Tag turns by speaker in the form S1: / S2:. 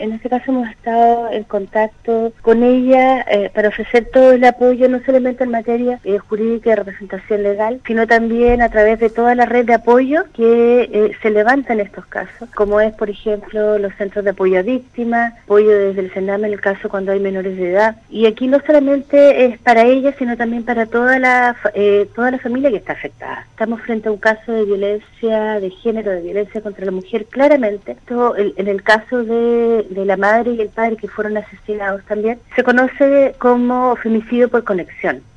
S1: En este caso hemos estado en contacto con ella para ofrecer todo el apoyo, no solamente en materia jurídica y de representación legal, sino también a través de toda la red de apoyo que se levanta en estos casos, como es, por ejemplo, los centros de apoyo a víctimas, apoyo desde el CENAME en el caso cuando hay menores de edad. Y aquí no solamente es para ella, sino también para toda la familia que está afectada. Estamos frente a un caso de violencia de género, de violencia contra la mujer, claramente. Esto, en el caso de la madre y el padre que fueron asesinados también, se conoce como femicidio por conexión.